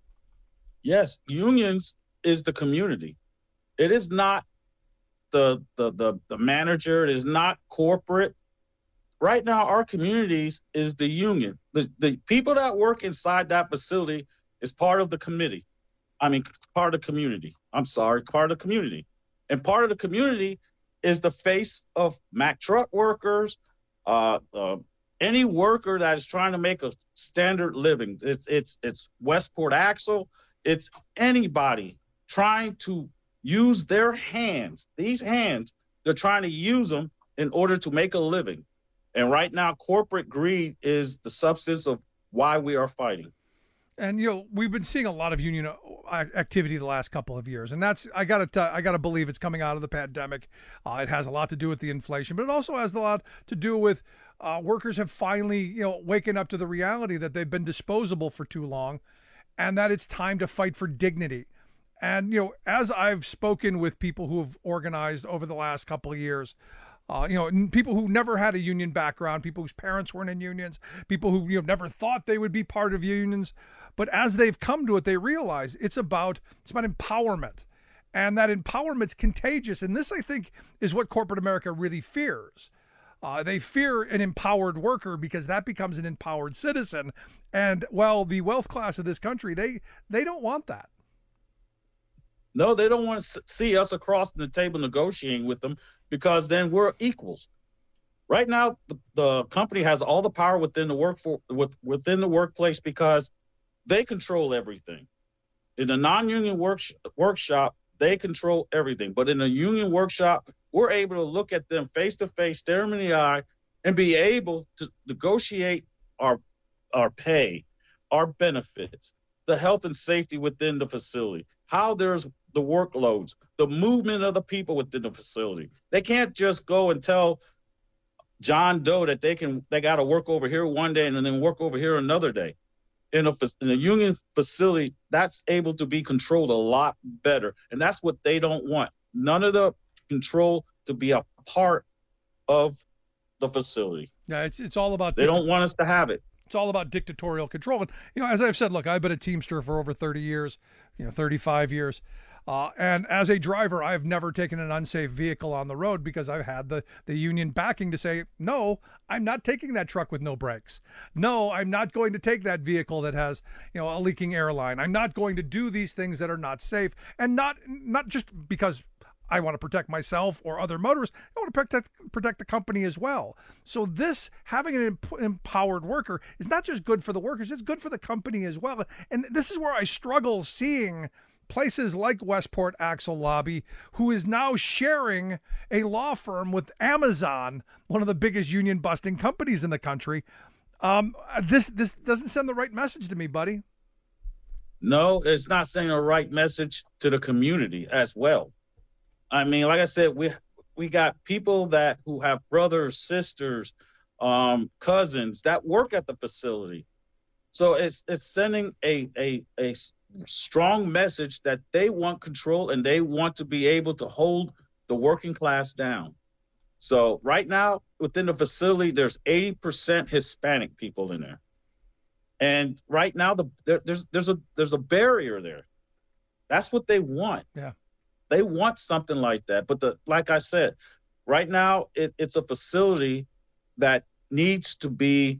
Yes, unions is the community. It is not the manager. It is not corporate. Right now, our communities is the union. The people that work inside that facility is part of the committee. Part of the community. Part of the community. And part of the community is the face of Mack truck workers, any worker that is trying to make a standard living. It's Westport Axle. It's anybody trying to use their hands. These hands, they're trying to use them in order to make a living. And right now, corporate greed is the substance of why we are fighting. And, you know, we've been seeing a lot of union activity the last couple of years, and that's I gotta believe it's coming out of the pandemic. It has a lot to do with the inflation, but it also has a lot to do with workers have finally, you know, waken up to the reality that they've been disposable for too long, and that it's time to fight for dignity. And, you know, as I've spoken with people who have organized over the last couple of years, People who never had a union background, people whose parents weren't in unions, people who never thought they would be part of unions. But as they've come to it, they realize it's about empowerment. And that empowerment's contagious. And this, I think, is what corporate America really fears. They fear an empowered worker because that becomes an empowered citizen. And, well, the wealth class of this country, they don't want that. No, they don't want to see us across the table negotiating with them, because then we're equals. Right now, the company has all the power within the workplace because they control everything. In a non-union workshop, they control everything. But in a union workshop, we're able to look at them face to face, stare them in the eye, and be able to negotiate our pay, our benefits, the health and safety within the facility, how there's the workloads, the movement of the people within the facility. They can't just go and tell John Doe that they got to work over here one day and then work over here another day. In a union facility, that's able to be controlled a lot better. And that's what they don't want. None of the control to be a part of the facility. Yeah, it's all about... They don't want us to have it. It's all about dictatorial control. And, as I've said, look, I've been a Teamster for over 30 years, 35 years. And as a driver, I've never taken an unsafe vehicle on the road because I've had the union backing to say, no, I'm not taking that truck with no brakes. No, I'm not going to take that vehicle that has, a leaking airline. I'm not going to do these things that are not safe. And not just because I want to protect myself or other motorists. I want to protect the company as well. So this, having an empowered worker, is not just good for the workers, it's good for the company as well. And this is where I struggle seeing places like Westport Axle Lobby, who is now sharing a law firm with Amazon, one of the biggest union busting companies in the country. This doesn't send the right message to me, buddy. No, it's not sending the right message to the community as well. I mean, like I said, we got people who have brothers, sisters, cousins that work at the facility. So it's sending a strong message that they want control and they want to be able to hold the working class down. So right now within the facility, there's 80% Hispanic people in there. And right now there's a barrier there. That's what they want. Yeah. They want something like that. But like I said, right now it's a facility that needs to be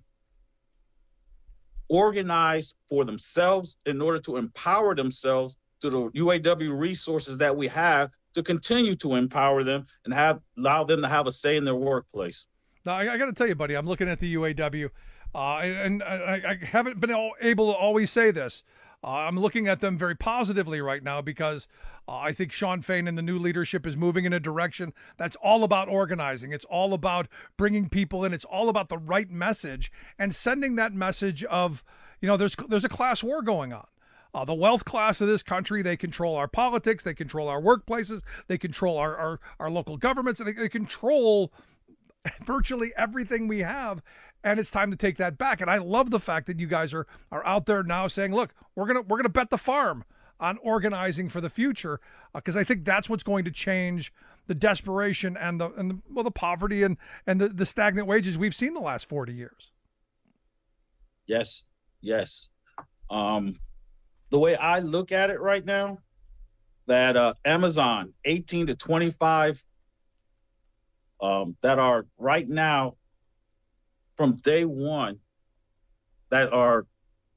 organized for themselves in order to empower themselves through the UAW resources that we have to continue to empower them and allow them to have a say in their workplace. Now, I got to tell you, buddy, I'm looking at the UAW, and I haven't been able to always say this. I'm looking at them very positively right now because I think Shawn Fain and the new leadership is moving in a direction that's all about organizing. It's all about bringing people in. It's all about the right message and sending that message of, there's a class war going on. The wealth class of this country, they control our politics, they control our workplaces, they control our local governments, they control virtually everything we have. And it's time to take that back. And I love the fact that you guys are out there now saying, look, we're gonna bet the farm on organizing for the future, because I think that's what's going to change the desperation and the poverty and the stagnant wages we've seen the last 40 years. Yes. The way I look at it right now, that Amazon 18 to 25 that are right now from day one that are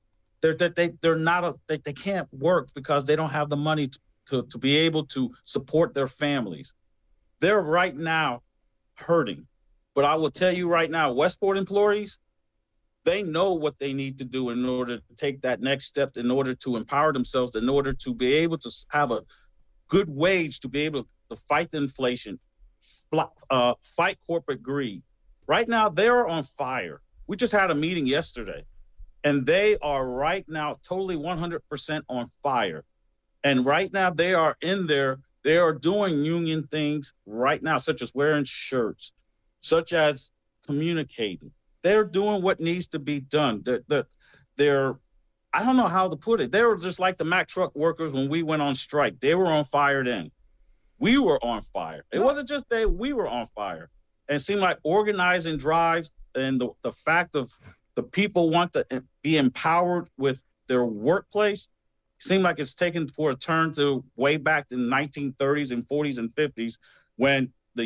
they can't work because they don't have the money to be able to support their families. They're right now hurting. But I will tell you right now, Westport employees, they know what they need to do in order to take that next step, in order to empower themselves, in order to be able to have a good wage, to be able to fight the inflation, fight corporate greed. Right now, they're on fire. We just had a meeting yesterday, and they are right now totally 100% on fire. And right now, they are in there. They are doing union things right now, such as wearing shirts, such as communicating. They're doing what needs to be done. They're I don't know how to put it. They were just like the Mack truck workers when we went on strike. They were on fire then. We were on fire. It wasn't just we were on fire. And it seems like organizing drives and the fact of the people want to be empowered with their workplace seemed like it's taken for a turn to way back in the 1930s and 40s and 50s when the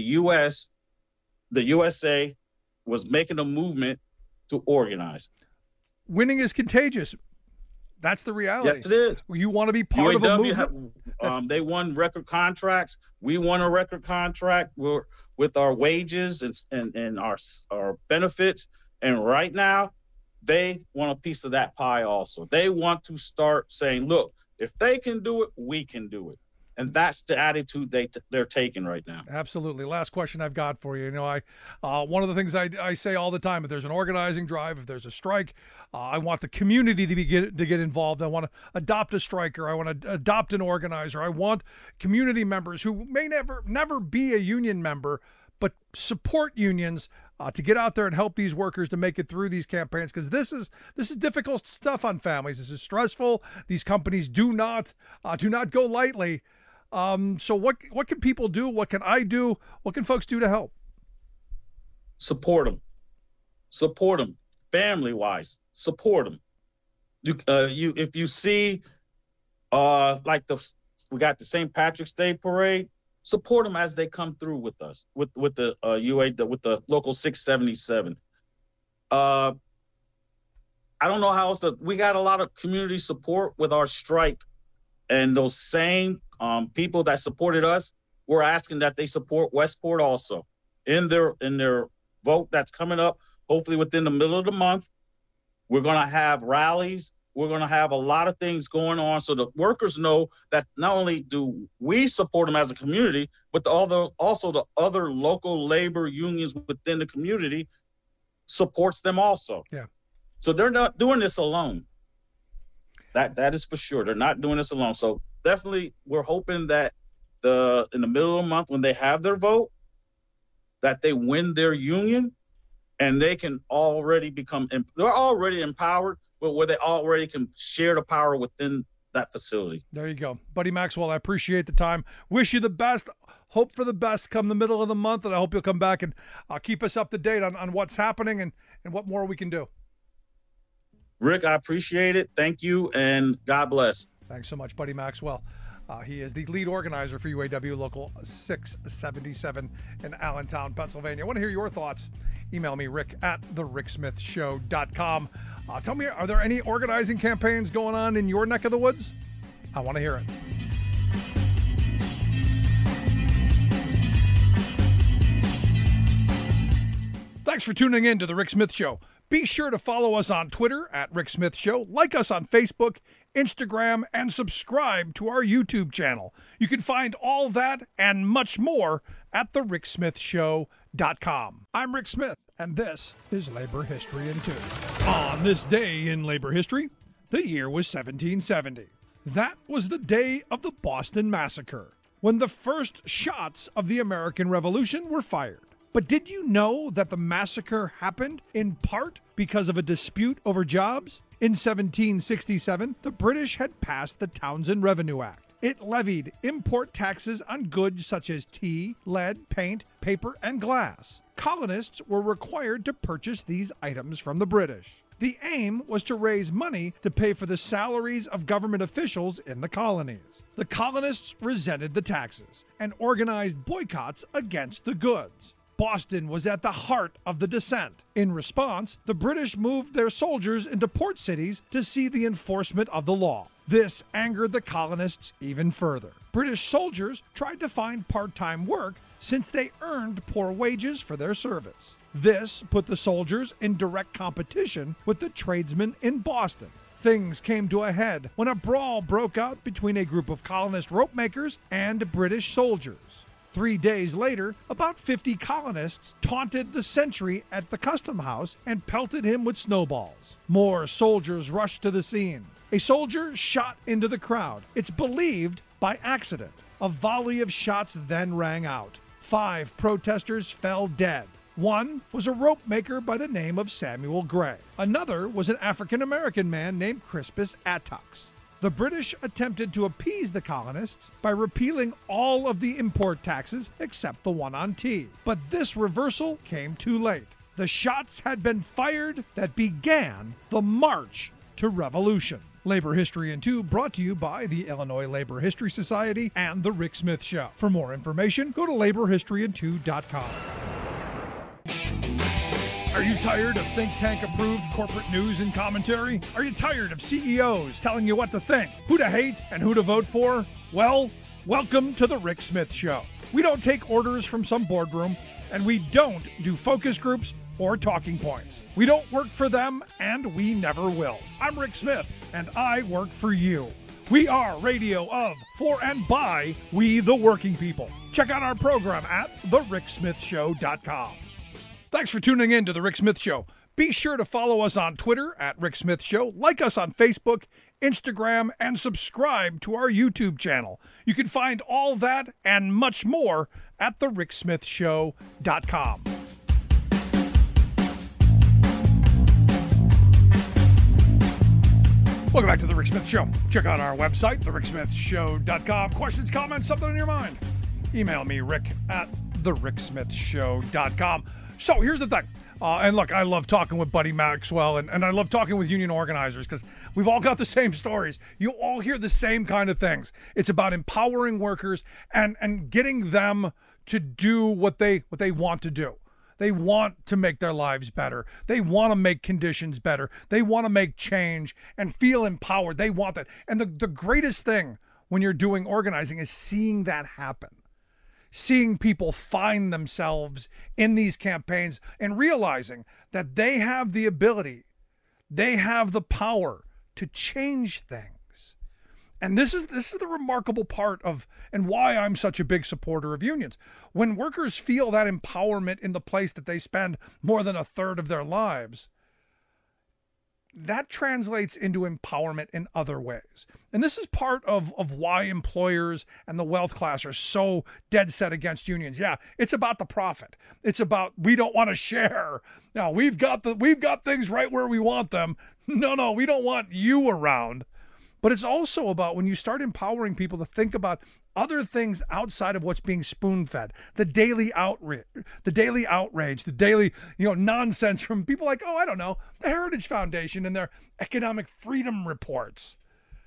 USA was making a movement to organize. Winning is contagious. That's the reality. Yes, it is. You want to be part of a movement. They won record contracts. We won a record contract with our wages and our benefits. And right now, they want a piece of that pie also. They want to start saying, look, if they can do it, we can do it. And that's the attitude they're taking right now. Absolutely. Last question I've got for you. You know, one of the things I say all the time, if there's an organizing drive, if there's a strike, I want the community to get involved. I want to adopt a striker. I want to adopt an organizer. I want community members who may never be a union member, but support unions to get out there and help these workers to make it through these campaigns, because this is difficult stuff on families. This is stressful. These companies do not go lightly. So what can people do? What can I do? What can folks do to help? Support them, family-wise. Support them. If you see, we got the St. Patrick's Day parade. Support them as they come through with us, with the with the local 677. I don't know how else we got a lot of community support with our strike, and those same people that supported us, we're asking that they support Westport also in their vote that's coming up. Hopefully within the middle of the month, we're going to have rallies. We're going to have a lot of things going on so the workers know that not only do we support them as a community, but also the other local labor unions within the community supports them also. Yeah. So they're not doing this alone. That is for sure. They're not doing this alone. So definitely we're hoping that in the middle of the month when they have their vote, that they win their union and they can already they're already empowered, but where they already can share the power within that facility. There you go. Buddy Maxwell, I appreciate the time. Wish you the best. Hope for the best come the middle of the month, and I hope you'll come back and keep us up to date on what's happening and what more we can do. Rick, I appreciate it. Thank you, and God bless. Thanks so much, Buddy Maxwell. He is the lead organizer for UAW Local 677 in Allentown, Pennsylvania. I want to hear your thoughts. Email me, rick@thericksmithshow.com. Tell me, are there any organizing campaigns going on in your neck of the woods? I want to hear it. Thanks for tuning in to The Rick Smith Show. Be sure to follow us on Twitter @RickSmithShow, like us on Facebook, Instagram, and subscribe to our YouTube channel. You can find all that and much more at thericksmithshow.com. I'm Rick Smith, and this is Labor History in 2. On this day in labor history, the year was 1770. That was the day of the Boston Massacre, when the first shots of the American Revolution were fired. But did you know that the massacre happened in part because of a dispute over jobs? In 1767, the British had passed the Townshend Revenue Act. It levied import taxes on goods such as tea, lead, paint, paper, and glass. Colonists were required to purchase these items from the British. The aim was to raise money to pay for the salaries of government officials in the colonies. The colonists resented the taxes and organized boycotts against the goods. Boston was at the heart of the dissent. In response, the British moved their soldiers into port cities to see the enforcement of the law. This angered the colonists even further. British soldiers tried to find part-time work since they earned poor wages for their service. This put the soldiers in direct competition with the tradesmen in Boston. Things came to a head when a brawl broke out between a group of colonist rope makers and British soldiers. 3 days later, about 50 colonists taunted the sentry at the custom house and pelted him with snowballs. More soldiers rushed to the scene. A soldier shot into the crowd. It's believed by accident. A volley of shots then rang out. 5 protesters fell dead. One was a rope maker by the name of Samuel Gray. Another was an African-American man named Crispus Attucks. The British attempted to appease the colonists by repealing all of the import taxes except the one on tea. But this reversal came too late. The shots had been fired that began the march to revolution. Labor History in 2 brought to you by the Illinois Labor History Society and The Rick Smith Show. For more information, go to laborhistoryin2.com. Are you tired of think tank approved corporate news and commentary? Are you tired of CEOs telling you what to think, who to hate, and who to vote for? Well, welcome to The Rick Smith Show. We don't take orders from some boardroom, and we don't do focus groups or talking points. We don't work for them, and we never will. I'm Rick Smith, and I work for you. We are radio of, for, and by we the working people. Check out our program at thericksmithshow.com. Thanks for tuning in to The Rick Smith Show. Be sure to follow us on Twitter at Rick Smith Show, like us on Facebook, Instagram, and subscribe to our YouTube channel. You can find all that and much more at thericksmithshow.com. Welcome back to The Rick Smith Show. Check out our website, thericksmithshow.com. Questions, comments, something on your mind? Email me, Rick, at thericksmithshow.com. So here's the thing. And look, I love talking with Buddy Maxwell, and I love talking with union organizers because we've all got the same stories. You all hear the same kind of things. It's about empowering workers and getting them to do what they want to do. They want to make their lives better. They want to make conditions better. They want to make change and feel empowered. They want that. And the greatest thing when you're doing organizing is seeing that happen. Seeing people find themselves in these campaigns and realizing that they have the ability, they have the power to change things. And this is the remarkable part of, and why I'm such a big supporter of unions. When workers feel that empowerment in the place that they spend more than a third of their lives, that translates into empowerment in other ways. And this is part of why employers and the wealth class are so dead set against unions. Yeah, it's about the profit. It's about, we don't want to share. Now, we've got things right where we want them. No, we don't want you around. But it's also about when you start empowering people to think about other things outside of what's being spoon-fed, the daily outrage, the daily nonsense from people like, the Heritage Foundation and their economic freedom reports.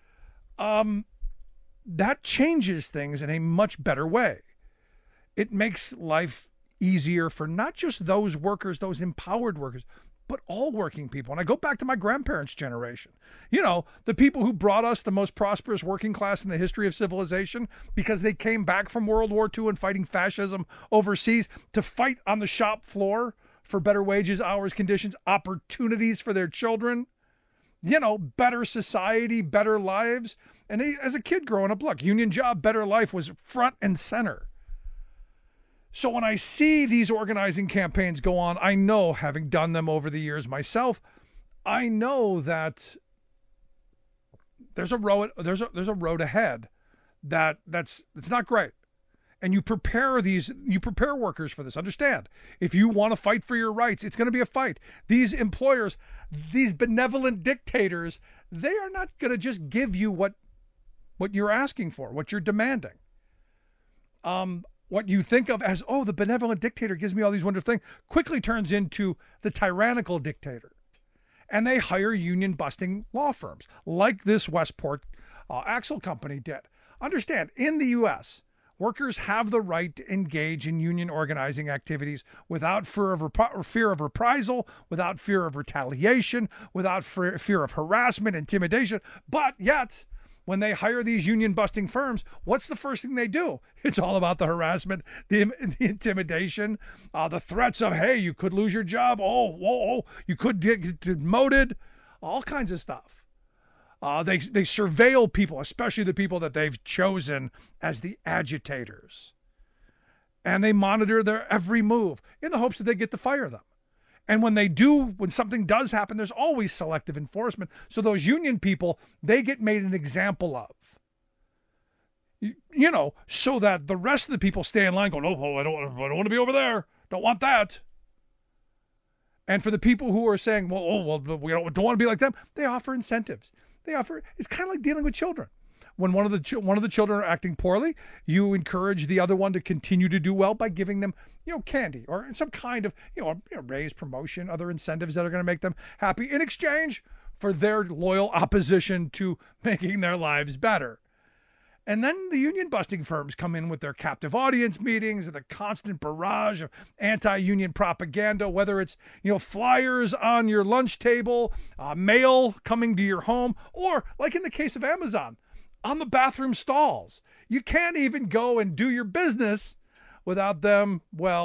That changes things in a much better way. It makes life easier for not just those workers, those empowered workers, but all working people. And I go back to my grandparents' generation. The people who brought us the most prosperous working class in the history of civilization because they came back from World War II and fighting fascism overseas to fight on the shop floor for better wages, hours, conditions, opportunities for their children, better society, better lives. And as a kid growing up, look, union job, better life was front and center. So when I see these organizing campaigns go on, I know, having done them over the years myself, I know that there's a road ahead that's not great. And you prepare workers for this. Understand, if you want to fight for your rights, it's going to be a fight. These employers, these benevolent dictators, they are not going to just give you what you're asking for, what you're demanding. What you think of as, the benevolent dictator gives me all these wonderful things, quickly turns into the tyrannical dictator. And they hire union-busting law firms, like this Westport Axle Company did. Understand, in the U.S., workers have the right to engage in union organizing activities without fear of reprisal, without fear of retaliation, without fear of harassment, intimidation, but yet, when they hire these union-busting firms, what's the first thing they do? It's all about the harassment, the intimidation, the threats of, hey, you could lose your job. You could get demoted, all kinds of stuff. They surveil people, especially the people that they've chosen as the agitators. And they monitor their every move in the hopes that they get to fire them. And when something does happen, there's always selective enforcement. So those union people, they get made an example of. So that the rest of the people stay in line going, I don't want to be over there. Don't want that. And for the people who are saying, we don't want to be like them, they offer incentives. they offer. It's kind of like dealing with children. When one of the children are acting poorly, you encourage the other one to continue to do well by giving them, candy or some kind of, raise, promotion, other incentives that are going to make them happy in exchange for their loyal opposition to making their lives better. And then the union busting firms come in with their captive audience meetings and the constant barrage of anti-union propaganda, whether it's, flyers on your lunch table, mail coming to your home, or like in the case of Amazon, on the bathroom stalls. You can't even go and do your business without them,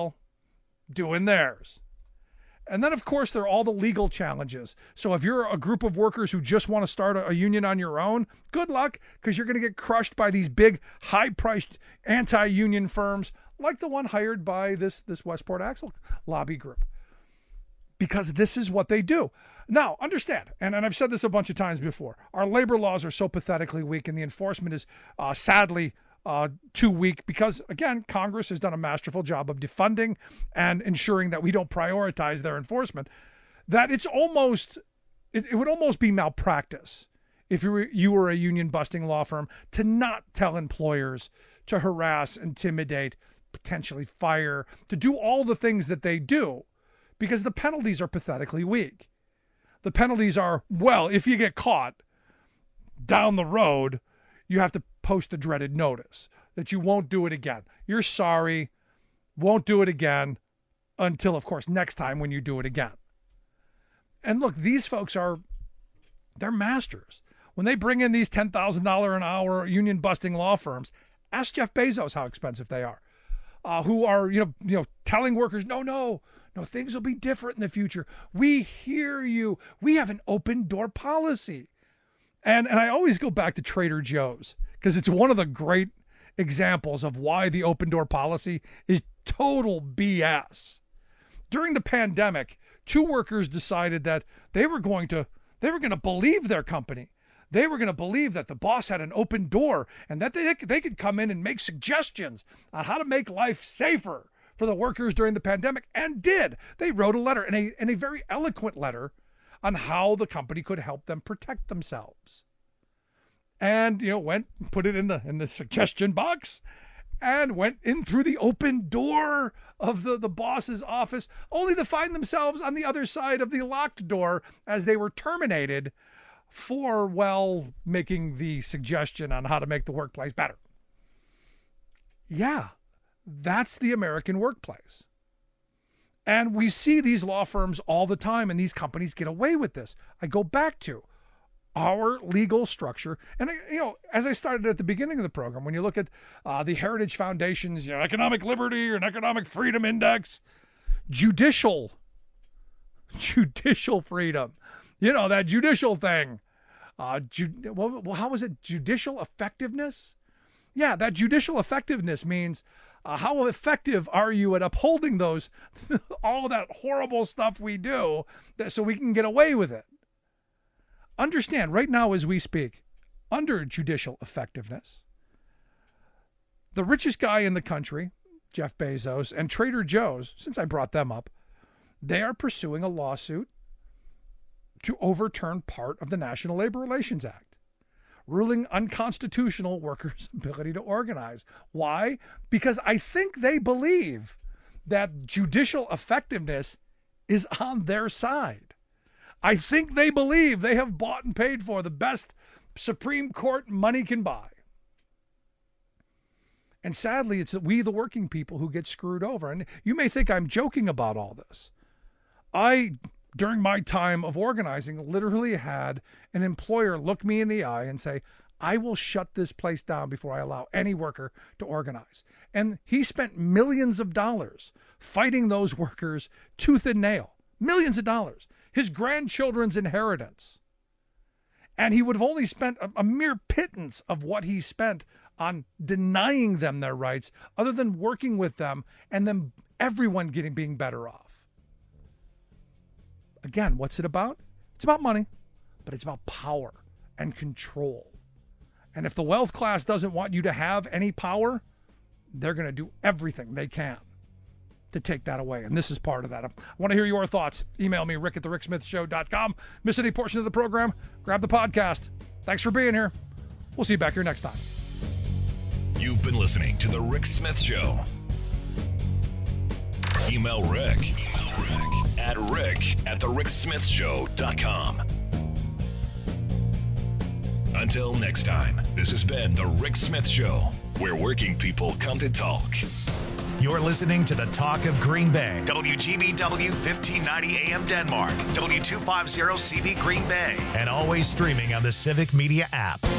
doing theirs. And then, of course, there are all the legal challenges. So if you're a group of workers who just want to start a union on your own, good luck, because you're going to get crushed by these big, high-priced anti-union firms like the one hired by this Westport Axle lobby group. Because this is what they do. Now, understand, and I've said this a bunch of times before, our labor laws are so pathetically weak, and the enforcement is sadly too weak because, again, Congress has done a masterful job of defunding and ensuring that we don't prioritize their enforcement, that it would almost be malpractice if you were a union-busting law firm to not tell employers to harass, intimidate, potentially fire, to do all the things that they do, because the penalties are pathetically weak. The penalties are, if you get caught down the road, you have to post a dreaded notice that you won't do it again. You're sorry, won't do it again until, of course, next time when you do it again. And look, these folks they're masters. When they bring in these $10,000 an hour union busting law firms, ask Jeff Bezos how expensive they are, who are, telling workers, no, things will be different in the future. We hear you. We have an open door policy. And I always go back to Trader Joe's because it's one of the great examples of why the open door policy is total BS. During the pandemic, two workers decided that they were going to believe their company. They were going to believe that the boss had an open door and that they could come in and make suggestions on how to make life safer for the workers during the pandemic, and did. They wrote a letter, and a very eloquent letter, on how the company could help them protect themselves. And, went and put it in the suggestion box and went in through the open door of the boss's office, only to find themselves on the other side of the locked door as they were terminated for, making the suggestion on how to make the workplace better. Yeah, that's the American workplace. And we see these law firms all the time, and these companies get away with this. I go back to our legal structure. And, as I started at the beginning of the program, when you look at the Heritage Foundation's Economic Liberty or Economic Freedom Index, judicial freedom, that judicial thing. How was it? Judicial effectiveness? Yeah, that judicial effectiveness means how effective are you at upholding those, all of that horrible stuff we do so we can get away with it? Understand, right now as we speak, under judicial effectiveness, the richest guy in the country, Jeff Bezos, and Trader Joe's, since I brought them up, they are pursuing a lawsuit to overturn part of the National Labor Relations Act, ruling unconstitutional workers' ability to organize. Why? Because I think they believe that judicial effectiveness is on their side. I think they believe they have bought and paid for the best Supreme Court money can buy. And sadly, it's we, the working people, who get screwed over. And you may think I'm joking about all this. During my time of organizing, literally had an employer look me in the eye and say, I will shut this place down before I allow any worker to organize. And he spent millions of dollars fighting those workers tooth and nail. Millions of dollars. His grandchildren's inheritance. And he would have only spent a mere pittance of what he spent on denying them their rights, other than working with them and then everyone being better off. Again, what's it about? It's about money, but it's about power and control. And if the wealth class doesn't want you to have any power, they're going to do everything they can to take that away. And this is part of that. I want to hear your thoughts. Email me, rick@thericksmithshow.com. Miss any portion of the program? Grab the podcast. Thanks for being here. We'll see you back here next time. You've been listening to The Rick Smith Show. Email Rick at rick@thericksmithshow.com. Until next time, this has been The Rick Smith Show, where working people come to talk. You're listening to the Talk of Green Bay. WGBW 1590 AM Denmark. W250 CV Green Bay. And always streaming on the Civic Media app.